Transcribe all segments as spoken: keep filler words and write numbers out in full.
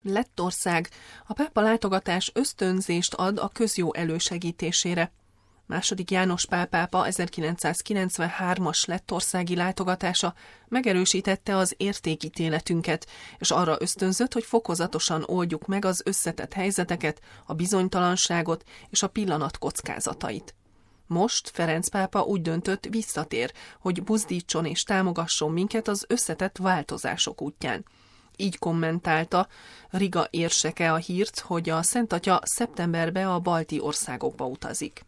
Lettország. A pápa látogatás ösztönzést ad a közjó elősegítésére. Második János Pál pápa ezerkilencszázkilencvenhármas lettországi látogatása megerősítette az értékítéletünket, és arra ösztönzött, hogy fokozatosan oldjuk meg az összetett helyzeteket, a bizonytalanságot és a pillanat kockázatait. Most Ferenc pápa úgy döntött, visszatér, hogy buzdítson és támogasson minket az összetett változások útján. Így kommentálta Riga érseke a hírt, hogy a Szent Atya szeptemberben a balti országokba utazik.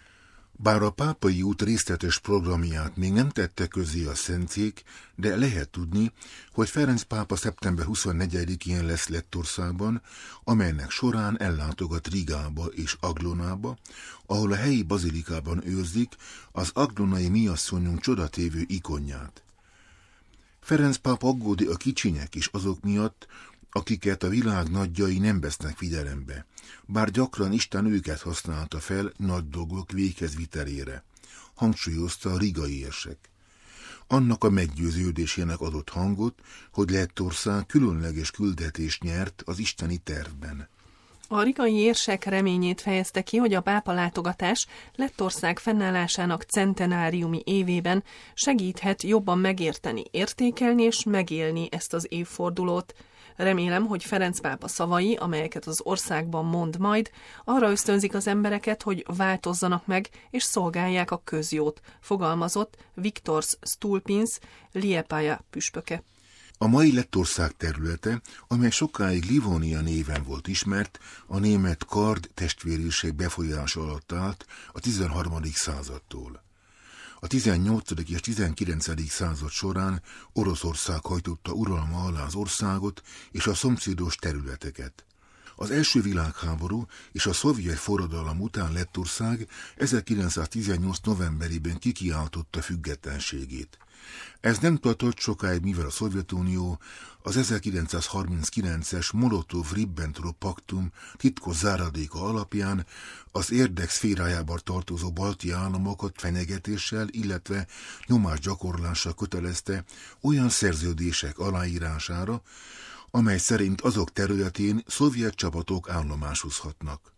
Bár a pápai út részletes programját még nem tette közé a szentszék, de lehet tudni, hogy Ferenc pápa szeptember huszonnegyedikén lesz Lettországban, amelynek során ellátogat Rigába és Aglonába, ahol a helyi bazilikában őrzik az aglonai miasszonyunk csodatévő ikonját. Ferenc pápa aggódik a kicsinyek is azok miatt, akiket a világ nagyjai nem vesznek figyelembe, bár gyakran Isten őket használta fel nagy dolgok véghezvitelére, hangsúlyozta a rigai érsek. Annak a meggyőződésének adott hangot, hogy Lettország különleges küldetést nyert az isteni tervben. A rigai érsek reményét fejezte ki, hogy a pápa látogatás Lettország fennállásának centenáriumi évében segíthet jobban megérteni, értékelni és megélni ezt az évfordulót. Remélem, hogy Ferenc pápa szavai, amelyeket az országban mond majd, arra ösztönzik az embereket, hogy változzanak meg és szolgálják a közjót, fogalmazott Viktors Stulpins, Liepāja püspöke. A mai Lettország területe, amely sokáig Livónia néven volt ismert, a német kard testvériség befolyása alatt állt a tizenharmadik századtól. A tizennyolcadik és tizenkilencedik század során Oroszország hajtotta uralma alá az országot és a szomszédos területeket. Az első világháború és a szovjet forradalom után Lettország ezerkilencszáztizennyolc novemberében kikiáltotta függetlenségét. Ez nem tartott sokáig, mivel a Szovjetunió az ezerkilencszázharminckilences Molotov-Ribbentrop paktum titkos záradéka alapján az érdek szférájában tartozó balti államokat fenyegetéssel, illetve nyomásgyakorlással kötelezte olyan szerződések aláírására, amely szerint azok területén szovjet csapatok állomásozhatnak.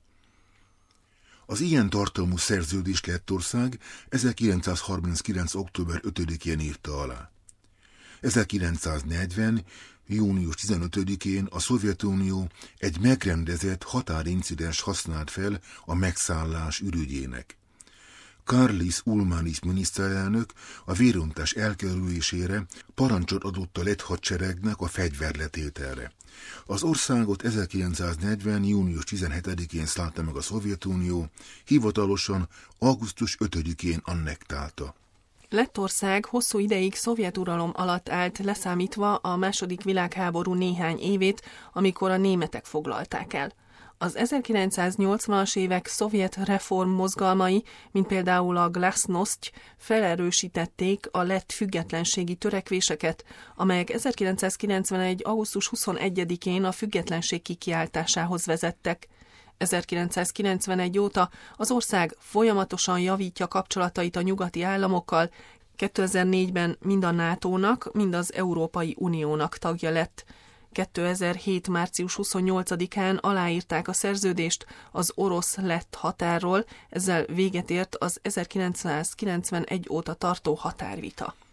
Az ilyen tartalmú szerződést Lettország ezerkilencszázharminckilenc október ötödikén írta alá. ezerkilencszáznegyven június tizenötödikén a Szovjetunió egy megrendezett határincidens használt fel a megszállás ürügyének. Kārlis Ulmanis miniszterelnök a vérontás elkerülésére parancsot adott a lett hadseregnek a fegyverletételre. Az országot ezerkilencszáznegyven június tizenhetedikén szállta meg a Szovjetunió, hivatalosan augusztus ötödikén annektálta. Lettország hosszú ideig szovjet uralom alatt állt, leszámítva a második világháború néhány évét, amikor a németek foglalták el. Az ezerkilencszáznyolcvanas évek szovjet reformmozgalmai, mint például a Glasnost, felerősítették a lett függetlenségi törekvéseket, amelyek ezerkilencszázkilencvenegy augusztus huszonegyedikén a függetlenség kikiáltásához vezettek. ezerkilencszázkilencvenegy óta az ország folyamatosan javítja kapcsolatait a nyugati államokkal, kétezer-négyben mind a nátónak, mind az Európai Uniónak tagja lett. kétezer-hét március huszonnyolcadikán aláírták a szerződést az orosz-lett határról, ezzel véget ért az ezerkilencszázkilencvenegy óta tartó határvita.